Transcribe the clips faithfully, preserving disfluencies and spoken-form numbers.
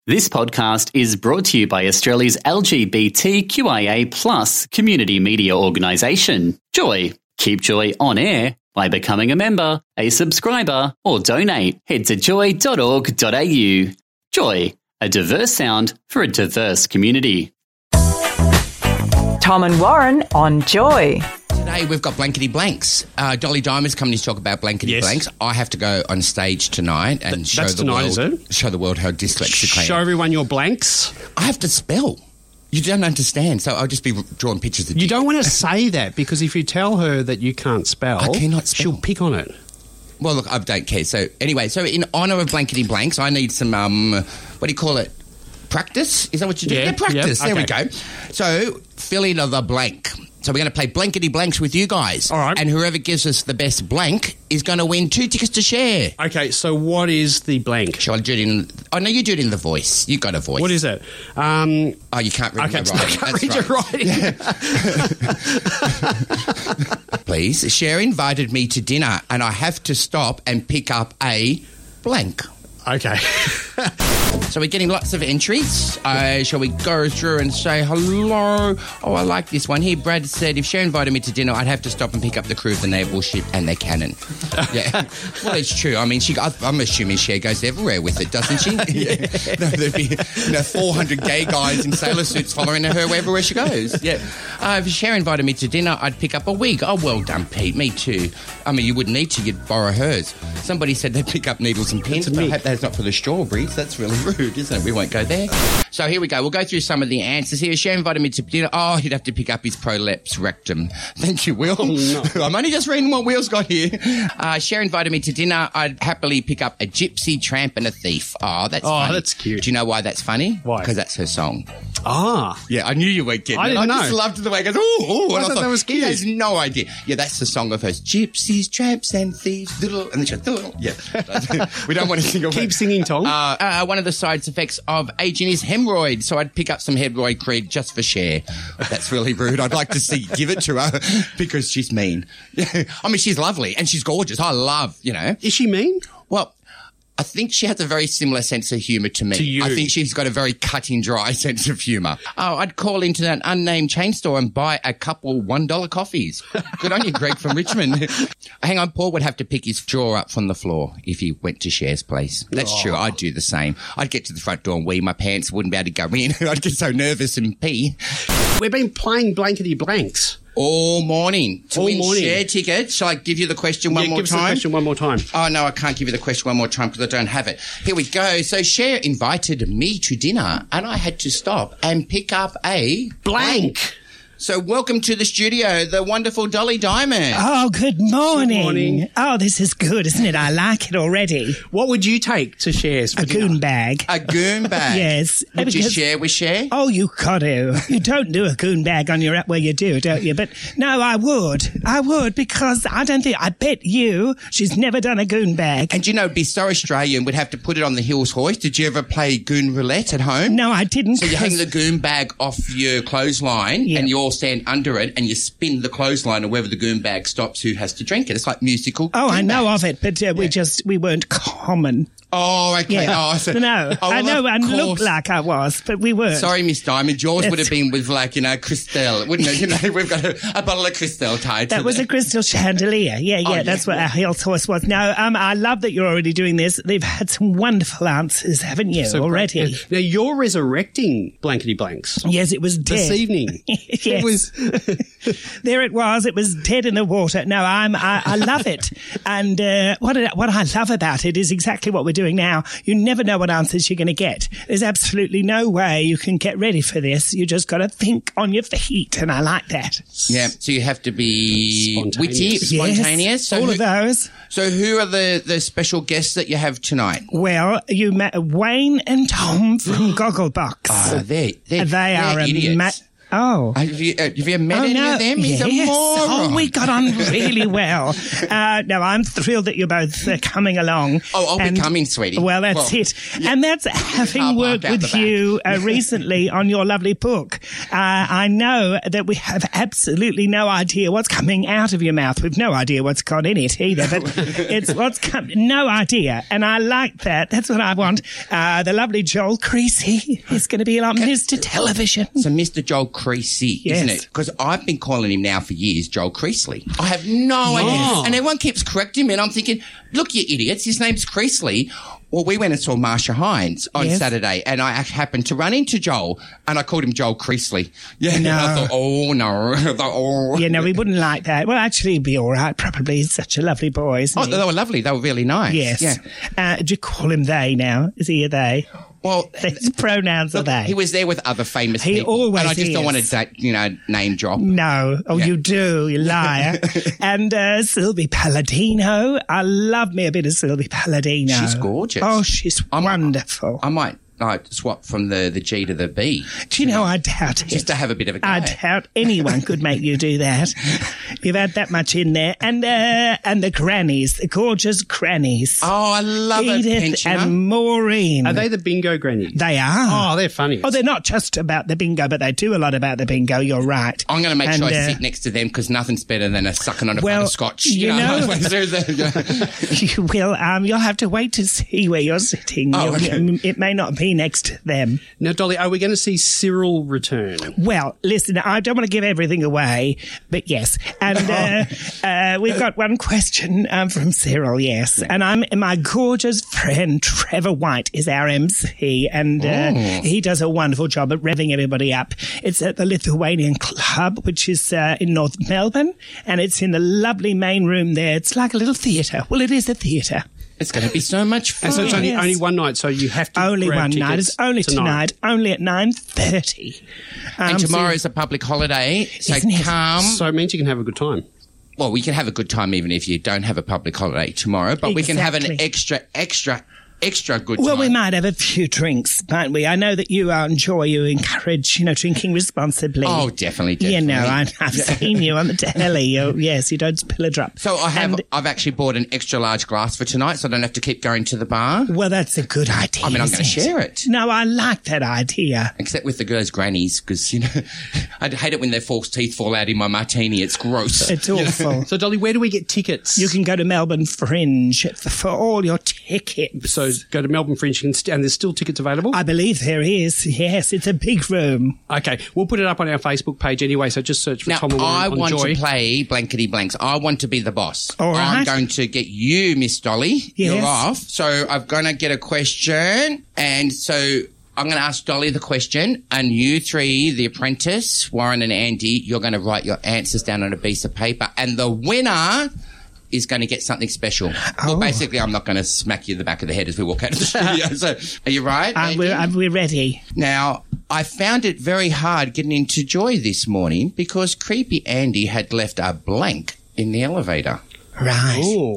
This podcast is brought to you by Australia's L G B T Q I A plus community media organisation, Joy. Keep Joy on air by becoming a member, a subscriber, or donate. Head to joy dot org dot a u. Joy, a diverse sound for a diverse community. Tom and Warren on Joy. Today we've got Blankety Blanks. Uh, Dolly Diamond's coming to talk about Blankety Yes. Blanks. I have to go on stage tonight and Th- show that's the tonight, world is it? show the world how dyslexic I Show am. everyone your blanks. I have to spell. You don't understand, so I'll just be drawing pictures of You don't want to say that because if you tell her that you can't spell, I cannot spell. she'll pick on it. Well, look, I don't care. So anyway, so in honour of Blankety Blanks, I need some, um, what do you call it? Practice? Is that what you do? Yeah, Yeah, practice. yeah, There we okay. go. So fill in the blank. So we're going to play Blankety Blanks with you guys. All right. And whoever gives us the best blank is going to win two tickets to share. Okay, so what is the blank? Shall I do it in... Oh, no, you do it in the voice. You got a voice. What is it? Um, Oh, you can't read okay, my I writing. can't That's read your right. writing. Please, Cher invited me to dinner and I have to stop and pick up a blank. Okay. So we're getting lots of entries. Uh, shall we go through and say hello? Oh, I like this one here. Brad said, if Cher invited me to dinner, I'd have to stop and pick up the crew of the naval ship and their cannon. Yeah. Well, it's true. I mean, she. I'm assuming Cher goes everywhere with it, doesn't she? Yeah. No, there'd be you know, four hundred gay guys in sailor suits following her everywhere she goes. Yeah. Uh, if Cher invited me to dinner, I'd pick up a wig. Oh, well done, Pete. Me too. I mean, you wouldn't need to. You'd borrow hers. Somebody said they'd pick up needles and pins, It's but I me. hope that's not for the strawberries. That's really rude, isn't it? We won't go there. So here we go. We'll go through some of the answers here. Cher invited me to dinner. Oh, he'd have to pick up his prolapse rectum. Thank you, Will. No. I'm only just reading what Will's got here. Uh, Cher invited me to dinner. I'd happily pick up a gypsy, tramp, and a thief. Oh, that's Oh, funny. that's cute. Do you know why that's funny? Why? Because that's her song. Ah. Yeah, I knew you weren't getting I it. didn't I just know. loved the way it goes, ooh, ooh. I and thought that was he cute. has no idea. Yeah, that's the song of hers. Gypsies, tramps, and thieves. Diddle, and then she goes, diddle. Yeah. we don't want to sing a Keep singing, Tom. Uh, uh, one of the side effects of aging is hemorrhoid, so I'd pick up some hemorrhoid cream just for Cher. That's really rude. I'd like to see give it to her because she's mean. I mean, she's lovely and she's gorgeous. I love, you know. Is she mean? Well, I think she has a very similar sense of humour to me. To you. I think she's got a very cutting dry sense of humour. Oh, I'd call into that unnamed chain store and buy a couple one dollar coffees. Good on you, Greg from Richmond. Hang on, Paul would have to pick his drawer up from the floor if he went to Cher's place. That's Oh. true. I'd do the same. I'd get to the front door and wee my pants. Wouldn't be able to go in. I'd get so nervous and pee. We've been playing Blankety Blanks. All morning. To All win morning. Cher tickets. Shall I give you the question one yeah, more give us the time? question one more time. Oh, no, I can't give you the question one more time because I don't have it. Here we go. So Cher invited me to dinner and I had to stop and pick up a Blank. So welcome to the studio, the wonderful Dolly Diamond. Oh, good morning. Good morning. Oh, this is good, isn't it? I like it already. What would you take to Cher's for A dinner? goon bag. A goon bag. Yes. Would you Because- share with Cher? Oh, you got to. You don't do a goon bag on your app. Well, you do, don't you? But no, I would. I would because I don't think, I bet you she's never done a goon bag. And you know, it'd be so Australian, we'd have to put it on the Hills hoist. Did you ever play goon roulette at home? No, I didn't. So you hang 'cause- the goon bag off your clothesline Yeah. and you all stand under it and you spin the clothesline and wherever the goon bag stops, who has to drink it. It's like musical. Oh, I goon know bags. of it, but uh, we just, we weren't common. Oh, okay. Yeah. Oh, so, no, oh, well, I know of I looked course. like I was, but we weren't. Sorry, Miss Diamond. Yours would That's- have been with, like, you know, Cristal, wouldn't it? You know, we've got a, a bottle of Cristal tied to That was the- a crystal chandelier. Yeah, yeah, Oh, yeah. that's what our health horse was. No, um, I love that you're already doing this. They've had some wonderful answers, haven't you, So, already? Now, you're resurrecting Blankety Blanks. Yes, it was dead. This evening. Yes. It was. There it was. It was dead in the water. No, I'm, I, I love it. And uh, what, I- what I love about it is exactly what we're doing now. You never know what answers you're going to get. There's absolutely no way you can get ready for this. You just got to think on your feet, and I like that. Yeah, so you have to be witty, Spontaneous. spontaneous. So All who, of those. So who are the, the special guests that you have tonight? Well, you met Wayne and Tom from Gogglebox. Oh, they, they're, they are they're idiots. a ma- Oh. Have you, uh, have you ever met Oh, any no. of them? He's yes. a moron. Oh, we got on really well. Uh, no, I'm thrilled that you're both uh, coming along. Oh, I'll be And- coming, sweetie. Well, that's Well, it. And that's having Car park worked out the with back. you uh, recently on your lovely book. Uh, I know that we have absolutely no idea what's coming out of your mouth. We've no idea what's got in it either, but it's what's come. No idea. And I like that. That's what I want. Uh, the lovely Joel Creasy is going to be on Mister Television. So Mister Joel Creasy, isn't Yes. it? Because I've been calling him now for years Joel Creasley. I have no idea. And everyone keeps correcting me, and I'm thinking, look, you idiots, his name's Creasley. Well, we went and saw Marsha Hines on Yes. Saturday, and I actually happened to run into Joel, and I called him Joel Creasley. Yeah, No. and I thought, oh, no. I thought, oh. Yeah, no, we wouldn't like that. Well, actually, he'd be all right, probably. He's such a lovely boy, isn't Oh, he? they were lovely. They were really nice. Yes. Yeah. Uh, do you call him they now? Is he a they? Well, His pronouns are look, they. he was there with other famous He people. always And I just don't is. want to, da- you know, name drop. No. Oh, Yeah. you do, you liar. And uh, Sylvie Palladino. I love me a bit of Sylvie Palladino. She's gorgeous. Oh, she's I'm- wonderful. I might like swap from the, the G to the B do you know, I doubt it. just to have a bit of a go. I doubt anyone could make you do that. You've had that much in there. And uh, and the grannies, the gorgeous grannies. Oh, I love a Edith pensioner. and Maureen. Are they the bingo grannies? They are. Oh, they're funny. Oh, they're not just about the bingo, but they do a lot about the bingo. You're right. I'm going to make And, sure I uh, sit next to them because nothing's better than a sucking on a Well, well, of scotch. you know- know. You will. Um, you'll have to wait to see where you're sitting. Oh, You'll- okay. um, It may not be next to them. Now, Dolly, are we going to see Cyril return? Well, listen, I don't want to give everything away, but yes. And uh, uh, we've got one question um, from Cyril, yes. And I'm my gorgeous friend Trevor White is our M C, and uh, he does a wonderful job at revving everybody up. It's at the Lithuanian Club, which is uh, in North Melbourne, and it's in the lovely main room there. It's like a little theatre. Well, it is a theatre. It's going to be so much fun. And so it's only, yes. only one night, so you have to Only grab one night. tickets It's only tonight. Only at nine thirty. Um, and tomorrow is a public holiday, so Isn't it? come. So it means you can have a good time. Well, we can have a good time even if you don't have a public holiday tomorrow, but we can have an Exactly. extra, extra, extra good Well, time. we might have a few drinks, mightn't we? I know that you uh, enjoy, you encourage, you know, drinking responsibly. Oh, definitely, definitely. You know, I, I've seen you on the telly. You, yes, you don't spill a drop. So I have, And- I've actually bought an extra large glass for tonight, so I don't have to keep going to the bar. well, that's a good idea. I mean, I'm going to isn't share it. No, I like that idea. Except with the girls' grannies, because, you know, I hate it when their false teeth fall out in my martini. It's gross. It's awful. So, Dolly, where do we get tickets? You can go to Melbourne Fringe for, for all your tickets. So go to Melbourne Fringe, and st- and there's still tickets available? I believe there is. Yes, it's a big room. Okay, we'll put it up on our Facebook page anyway, so just search for Now, Tom and I on want Joy. to play blankety blanks. I want to be the boss. All I'm right. going to get you, Miss Dolly. Yes. You're off. So I'm going to get a question. And so I'm going to ask Dolly the question. And you three, the apprentice, Warren and Andy, you're going to write your answers down on a piece of paper. And the winner is going to get something special. Well, Oh. basically, I'm not going to smack you in the back of the head as we walk out of the studio. So are you right? Uh, we're, Andy? uh, we're ready. Now, I found it very hard getting into Joy this morning because Creepy Andy had left a blank in the elevator. Right. Oh.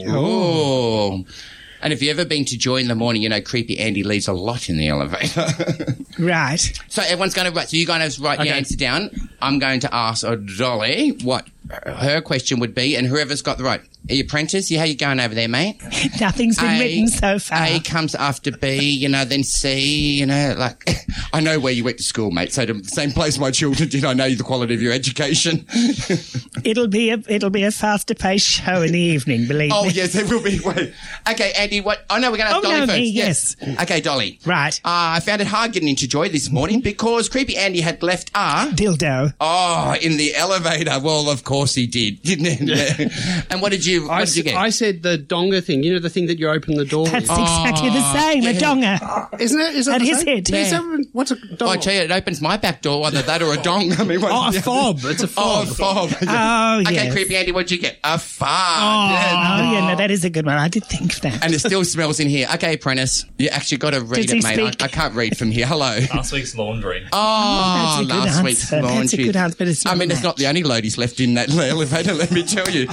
Oh. And if you've ever been to Joy in the morning, you know Creepy Andy leaves a lot in the elevator. Right. So everyone's going to write, so you're going to write Okay. the answer down. I'm going to ask uh, Dolly what her question would be, and whoever's got the right. Are you apprentice? Yeah, how you going over there, mate? Nothing's been written so far. A comes after B, you know, then C, you know, like, I know where you went to school, mate, so the same place my children did. I know the quality of your education. It'll be a it'll be a faster paced show in the evening, believe Oh, me. yes, there will be. Wait. Okay, Andy, what? Oh, no, we're going to have Oh, Dolly no, first. me, yes. Okay, Dolly. Right. Uh, I found it hard getting into Joy this morning because Creepy Andy had left a Dildo. oh in the elevator. Well, of course he did, didn't he? And what did you? What I, did you s- get? I said the donga thing. You know, the thing that you open the door That's with. exactly the same. A donga. Isn't it? Is that At the his same? head. Is Yeah. that- what's a Oh, donga? I tell you, it opens my back door, either that or a dong. I mean, what, Oh, a fob. It's a Oh, fob. a fob. Oh, Okay, yes. Creepy Andy, what did you get? A fart. Oh, yeah, no, that is a good one. I did think of that. And it still smells in here. Okay, apprentice, you actually got to read Does it, he mate. I, speak? I can't read from here. Hello. Last week's laundry. Oh, That's a good last answer. week's That's a laundry. good answer, but it's I not mean, it's that. not the only ladies left in that elevator, let me tell you.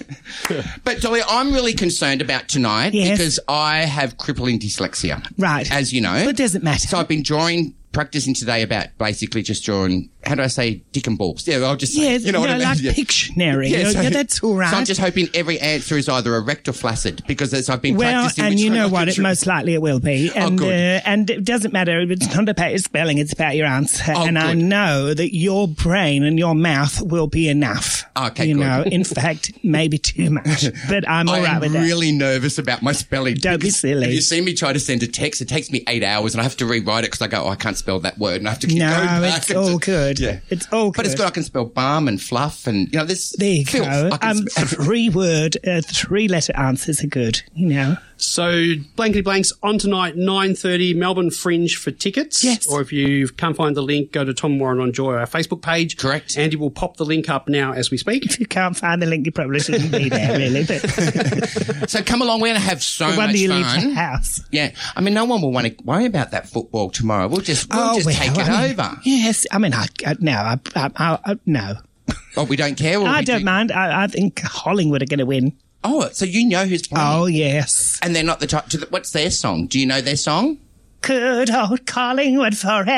But, Dolly, I'm really concerned about tonight Yes. because I have crippling dyslexia. Right. As you know. But it doesn't matter. So I've been drawing, practicing today about basically just drawing how do I say dick and balls? Yeah, I'll just say, Yes, you know what I mean? like Yeah. Pictionary. Yeah, Yeah, so- yeah, that's all right. So I'm just hoping every answer is either erect or flaccid because as I've been well, practicing. and which you one know I what? can It tr- most likely it will be. And good. uh, and it doesn't matter. It's not about your spelling. It's about your answer. Oh, and I good. know that your brain and your mouth will be enough. Okay, You good. know, in fact, maybe too much. But I'm all I right am with that. really nervous about my spelling. Don't be because silly. If you see me try to send a text, it takes me eight hours and I have to rewrite it because I go, oh, I can't spell that word and I have to keep No, going back. it's all good. Yeah. It's all good. But it's good. I can spell balm and fluff and, you know, this. There you filth. go. I can Um, spell- three word, uh, three letter answers are good. You know. So, Blankety Blanks on tonight, nine thirty, Melbourne Fringe for tickets. Yes. Or if you can't find the link, go to Tom Warren on Joy, our Facebook page. Correct. Andy will pop the link up now as we speak. If you can't find the link, you probably shouldn't be there, really. But So come along. We're going to have so the one much you leave the fun. house. Yeah. I mean, no one will want to worry about that football tomorrow. We'll just, we'll just well, take it I mean, over. Yes, I mean, I, I, no, I, I, I, I, no. Oh, we don't care. Or I we don't do- mind. I, I think Collingwood are going to win. Oh, so you know who's playing. Oh, yes. And they're not the type. What's their song? Do you know their song? Good old Collingwood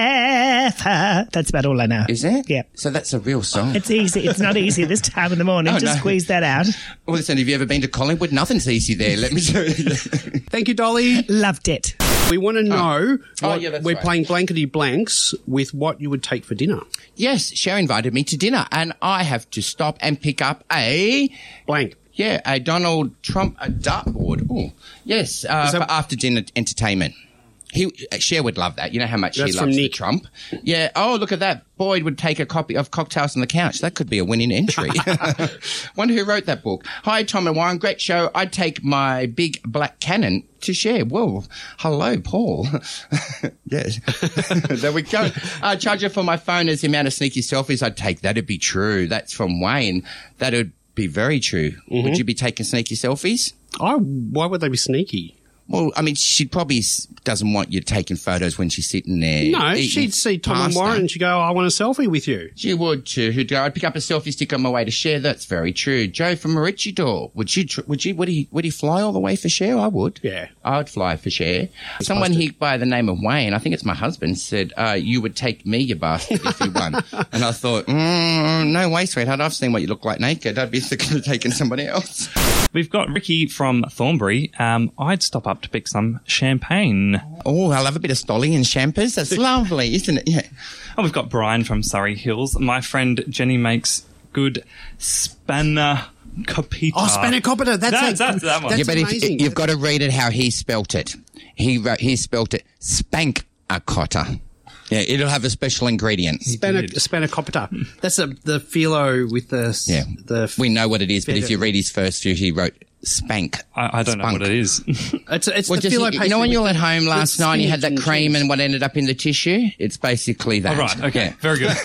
forever. That's about all I know. Is it? Yeah. So that's a real song. It's easy. It's not easy this time in the morning Oh, to no. squeeze that out. Well, listen, have you ever been to Collingwood? Nothing's easy there. Let me show you. Thank you, Dolly. Loved it. We want to know, Oh, what- yeah, that's we're right. playing Blankety Blanks with what you would take for dinner. Yes, Cher invited me to dinner, and I have to stop and pick up a Blank. yeah, a Donald Trump a dartboard. Oh, yes, uh, Is that- for after dinner entertainment. He Cher would love that. You know how much That's he from loves the Nick. Trump. Yeah. Oh, look at that. Boyd would take a copy of Cocktails on the Couch. That could be a winning entry. Wonder who wrote that book. Hi, Tom and Warren. Great show. I'd take my big black Canon to share. Whoa. Hello, Paul. Yes. There we go. Uh, charger for my phone is the amount of sneaky selfies I'd take. That'd be true. That's from Wayne. That'd be very true. Mm-hmm. Would you be taking sneaky selfies? Oh, why would they be sneaky? Well, I mean, she probably s- doesn't want you taking photos when she's sitting there. No, eating she'd see Tom and pasta. Warren and she'd go, oh, I want a selfie with you. She would too. Who'd go, I'd pick up a selfie stick on my way to Cher. That's very true. Joe from Maroochydore. Would you, tr- would you, would he, would he fly all the way for Cher? I would. Yeah. I'd fly for Cher. Someone here by the name of Wayne, I think it's my husband, said, uh, you would take me, you bastard, if you won. And I thought, mm, no way, sweetheart. I've seen what you look like naked. I'd be thinking of taking somebody else. We've got Ricky from Thornbury. Um, I'd stop up to pick some champagne. Oh, I love a bit of Stolly and champers. That's lovely, isn't it? Yeah. Oh, we've got Brian from Surrey Hills. My friend Jenny makes good spanakopita. Oh, spanakopita. That's, That's, a, that's that one. That's Yeah, but if, amazing. you've got to read it how he spelt it. He wrote, he spelt it spank a cotta. Yeah, it'll have a special ingredient. Spana- spanakopita. That's a, the phyllo with the... s- Yeah, the we know what it is, but if you read his first few, he wrote spank. I, I don't know Spunk. what it is. It's, it's Well, the just, phyllo you pastry know when with you were the- at home last with night and you had that spinach cream cheese. and what ended up in the tissue? It's basically that. Oh, right, okay, Yeah. very good.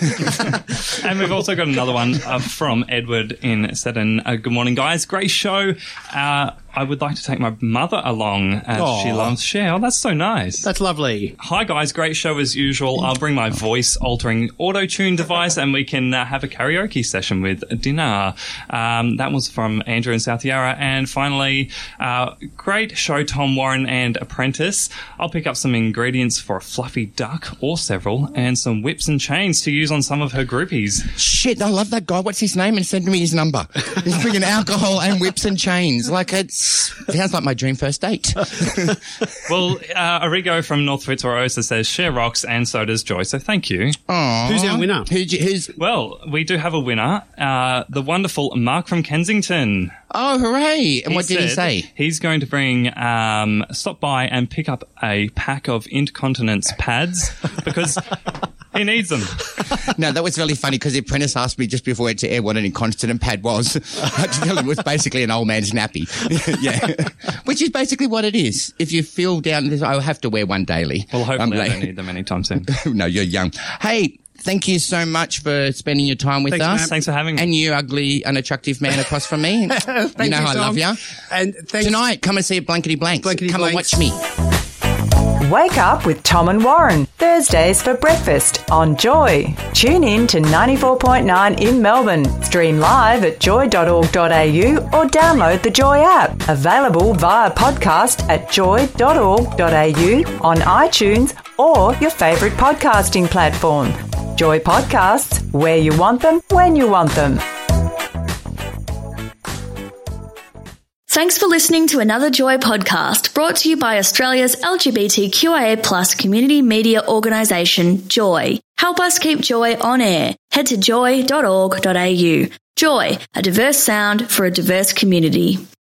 And we've also got another one uh, from Edward in Seddon. Uh, good morning, guys. Great show. Uh, I would like to take my mother along as Aw. she loves Cher. Oh, that's so nice. That's lovely. Hi, guys. Great show as usual. I'll bring my voice-altering auto-tune device and we can uh, have a karaoke session with dinner. Um, that was from Andrew in South Yarra. And finally, uh, great show, Tom Warren and Apprentice. I'll pick up some ingredients for a fluffy duck or several and some whips and chains to use on some of her groupies. Shit, I love that guy. What's his name? And send me his number. He's bringing alcohol and whips and chains. Like, it's sounds like my dream first date. Well, uh, Arrigo from North Fitzroy also says, Cher rocks and so does Joy. So thank you. Aww. Who's our winner? Who'd you, who's... Well, we do have a winner, uh, the wonderful Mark from Kensington. Oh, hooray. And what did he said say? He's going to bring, um, stop by and pick up a pack of incontinence pads because he needs them. No, that was really funny because the apprentice asked me just before we went to air what an incontinent pad was. I had to tell him it was basically an old man's nappy. Yeah. Which is basically what it is. If you feel down this, I'll have to wear one daily. Well, hopefully Um, I don't need them anytime soon. No, you're young. Hey, thank you so much for spending your time with Thanks, us. Matt. Thanks for having me. And you ugly, unattractive man across from me. You know Thank how I Tom. love you. And thanks. Tonight, come and see Blankety Blanks. Blankety come Blanks. and watch me. Wake up with Tom and Warren, Thursdays for breakfast on Joy. Tune in to ninety-four point nine in Melbourne. Stream live at joy dot org dot a u or download the Joy app. Available via podcast at joy dot org dot a u, on iTunes or your favourite podcasting platform. Joy podcasts, where you want them, when you want them. Thanks for listening to another Joy podcast brought to you by Australia's L G B T Q I A plus community media organisation, Joy. Help us keep Joy on air. Head to joy dot org dot a u. Joy, a diverse sound for a diverse community.